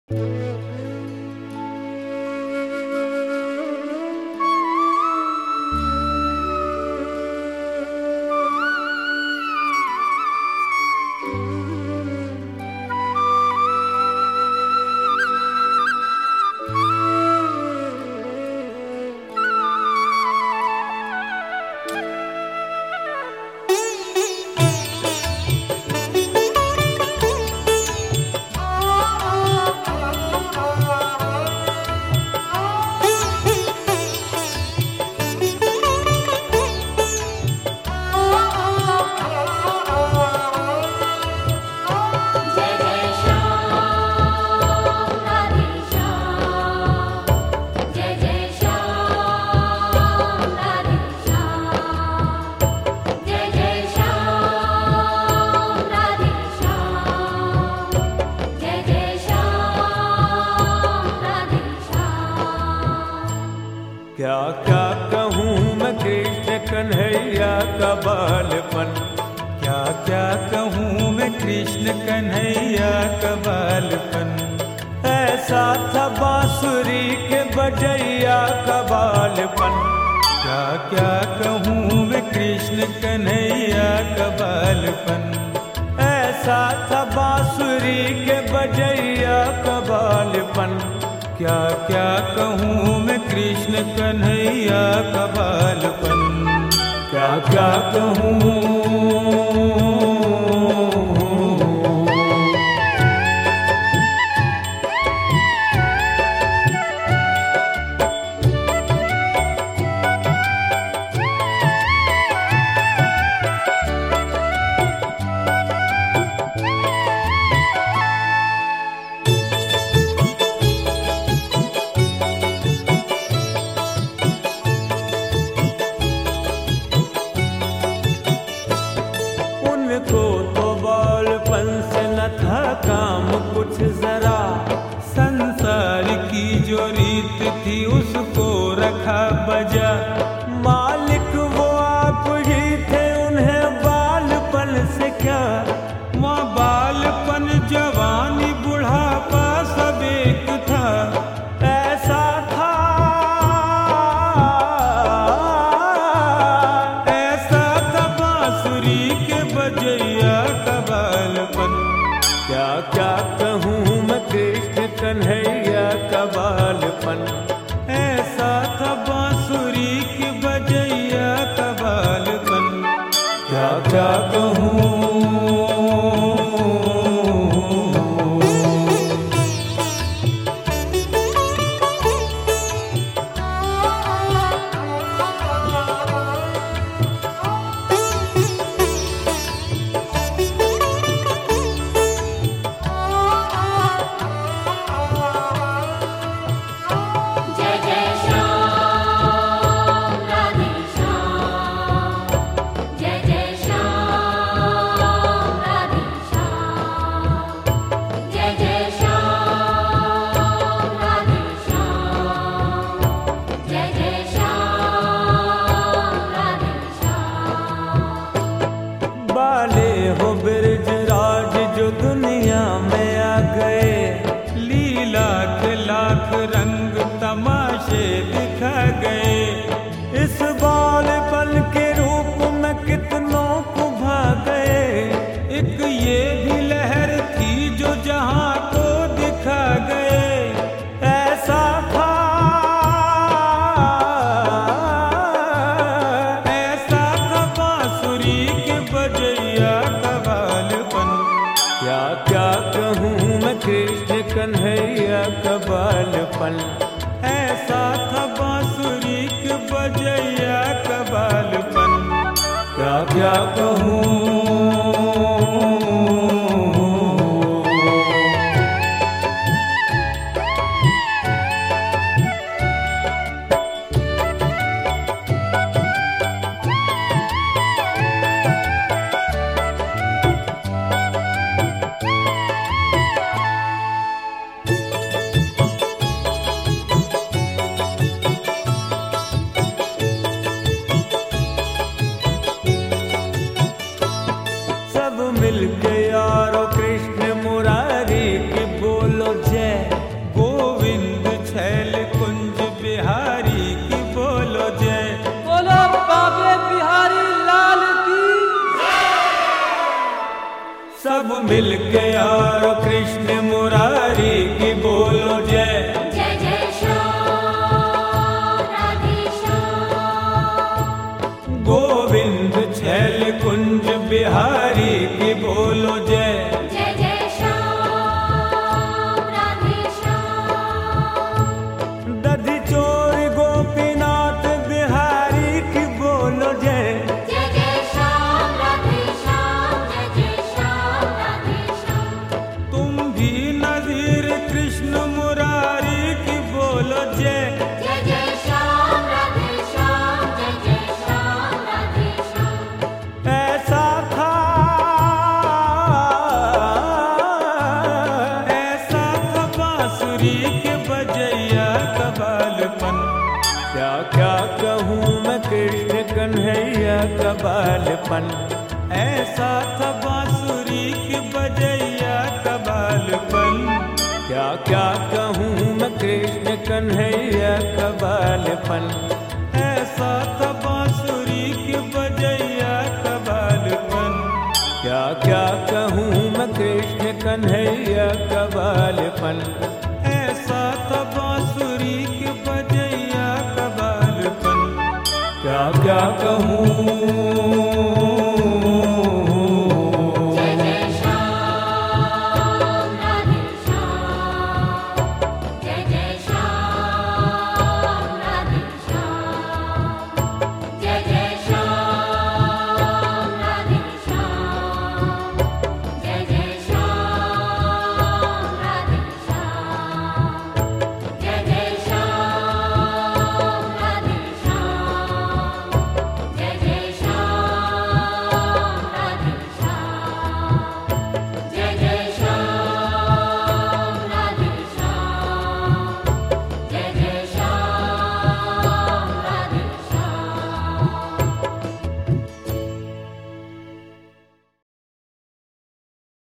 क्या क्या कहूँ मैं कृष्ण कन्हैया का बालपन, क्या क्या कहूँ मैं कृष्ण कन्हैया का बालपन। ऐसा था बांसुरी के बजैया का बालपन, क्या क्या कहूँ मैं कृष्ण कन्हैया का बालपन। ऐसा था बांसुरी के बजैया का बालपन, क्या क्या कहूँ मैं कृष्ण कन्हैया का बालपन। क्या क्या कहूँ। उनको तो बालपन से न था काम कुछ जरा, संसार की जो रीत थी उसको रखा बजा। मालिक वो आप ही थे, उन्हें बालपन से क्या, वहाँ बालपन जवानी बुढ़ापा सब एक था। ऐसा था, ऐसा था बांसुरी के बजैया का बालपन। क्या क्या कहूँ मैं कृष्ण कन्हैया का बालपन। ऐसा था बांसुरी के बजैया का बालपन, क्या क्या कहूँ। बाले हो ब्रजराज जो दुनिया में आ गए, लीला के लाख रंग तमाशे दिखा गए। इस बालपन के रूप में कितनों को भा गए, एक ये भी लहर थी जो जहां को दिखा गए। ऐसा था, ऐसा था बांसुरी के बजैया का बालपन। क्या क्या कहूँ मैं कृष्ण कन्हैया का बालपन। ऐसा था बांसुरी के बजैया का बालपन, क्या क्या कहूँ। मिलके और कृष्ण मुरारी की बोलो जय। जय जय श्याम राधे श्याम। गोविंद छैल कुंज बिहारी की बोलो जय। जय जय श्याम राधे श्याम। दधि चोर गोपीनाथ बिहारी की बोलो जय। जय जय श्याम राधे श्याम। जय जय श्याम राधे श्याम। तुम भी नजीर कृष्ण मुरारी की बोलो जय। जय जय श्याम राधे श्याम। जय जय श्याम राधे श्याम। ऐसा था बांसुरी के बजैया का बालपन। क्या क्या कहूँ मैं कृष्ण कन्हैया का बालपन। ऐसा था बांसुरी के बजैया का बालपन। क्या क्या कहूँ मैं कृष्ण कन्हैया का बालपन। ऐसा था बांसुरी के बजैया का बालपन। क्या क्या कहूँ मैं कृष्ण कन्हैया का बालपन। ऐसा था बांसुरी के बजैया का बालपन। क्या क्या कहूँ।